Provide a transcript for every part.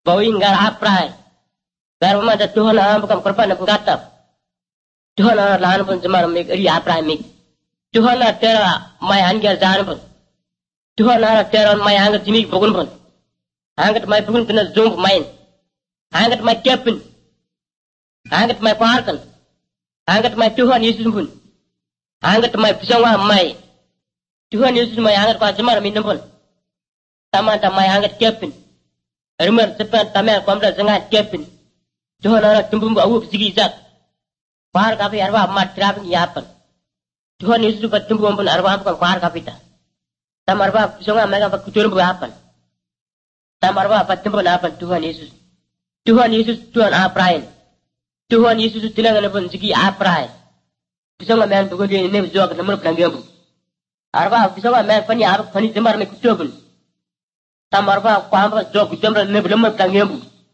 bawi ngar aprai. Gar mama da Tuhan am bukan korban penggatap. Tuhan lahan pun cemar mik ri aprai mik. Tuhan tera mai anggar jan pun. Tuhan tera mai anggar jimik bugun pun. Angkat mai bugun kena zoom main. Angkat mai kepin. Angkat mai parkan. Angkat mai Tuhan Yesus pun. Angkat mai pisangwa mai. Tuhan Yesus mai angkat kwa cemar minum pun. Taman mai angkat kepin. Rumah sepan taman komda sangat kepin. Tuhan tumpum awu sigi zat. Par kapi arwa mat trapin yapan. Tuhan Yesus pat tumpum pun arwa bukan par kapita. Tam arwa pisangwa mai apa kucurum apan. Tam arwa pat tumpum apan Tuhan Yesus. Tuhan Yesus Tuhan aprai. Tuhan Yesus tilangan pun segi aprai. Pisangwa mai bukan dia ini zuak namur pelanggiam. Arwa pisangwa mai pani apa pani cemar mai kucurum. Tamarba kwamba jog jamra ne belum pelanggiam.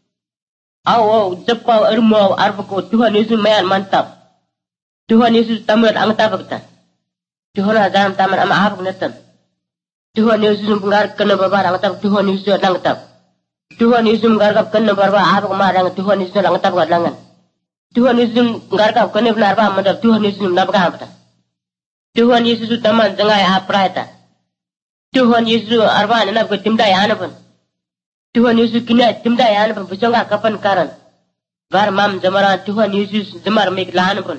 Aw jepau ermo arbuko Tuhan Yesus mayan mantap. Tuhan Yesus tamat angta bakta. Tuhan azam taman ama apa netan. Tuhan Yesus menggar kena babar angta Tuhan Yesus angta. Tuhan Yesus menggar kena babar apa kemarang Tuhan Yesus angta badangan. Tuhan Yesus menggar kena benar apa mandar Tuhan Yesus nabga apa. Tuhan Yesus taman jangai apa eta. Tuhan Yesus arwan nak timdai anapan. Tuhan Yesus kena timdai anapan pusangga kapan karan. Var mam jamaran Tuhan Yesus jamar mik lanapan.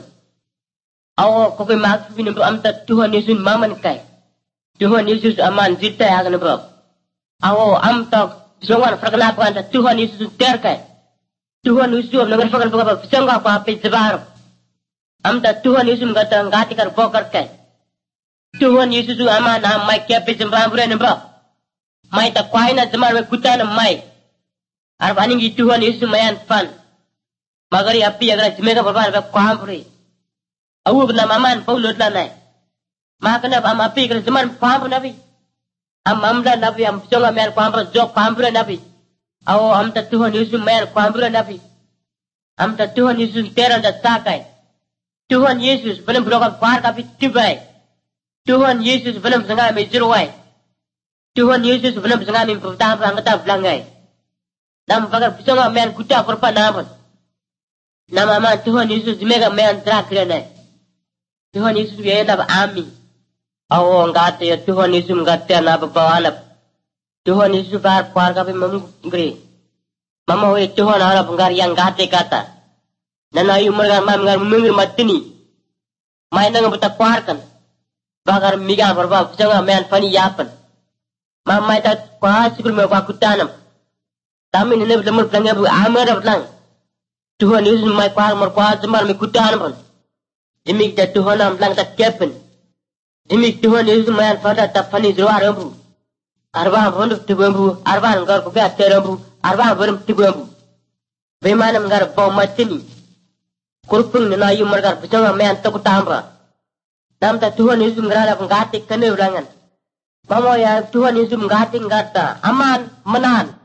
Awo kopi mak pinam amta Tuhan Yesus maman kai. Tuhan Yesus aman zita agan bab. Awo amta pusangga perkenapan Tuhan Yesus terkai. Tuhan Yesus nagar fakal bab pusangga apa jabar. Amta Tuhan Yesus kata ngati kar bokar kai. Tuhan Yesus aman mai kepe jembambure nembra. Mai ta kwaina jamar me kutana mai. Arbani gi Tuhan Yesus mayan fan. Magari api agar jmega barbar be kwambure. Awu bna maman paulot la nai. Makana am api agar jamar kwambure nabi. Am amda nabi am songa mer kwambure jok kwambure nabi. Awo am ta Tuhan Yesus mayan kwambure nabi. Am ta Tuhan Yesus teran da sakai. Tuhan Yesus belum berokap par kapi tibai. Tuhan Yesus belum sengaja menjeruai. Tuhan Yesus belum sengaja mempertahankan anggota belangai. Nam pagar pisang main kuda korban namun. Nama man Tuhan Yesus mega main terakhir nai. Tuhan Yesus biaya nab ami. Awo ngate ya Tuhan Yesus ngate nab bawanap. Tuhan Yesus par kapi mamgri. Mama we Tuhan harap ngar yang ngate kata. Nana ayu mereka ngar mengir matini. Main nang bertaparkan. Bagar miga barba pisang main pani yapan. Mama ita kwa sikul me kwa kutanam. Tami nene belamur pelangnya bu amar belang. Tuhan Yesus mai kwa mar kwa jamar me kutanam pun. Imik da Tuhan am belang ta kepen. Imik Tuhan Yesus mai fada ta pani zruar ambu. Arba bondu tibambu, arba ngar ko ga terambu, arba barum tibambu. Bemanam ngar ba matini. Kurpung nena ayu margar pisang main ta kutamba. Nam ta Tuhan Yesus ngarala penggatik kene ulangan. Mama ya Tuhan Yesus menggatik ngata aman menan.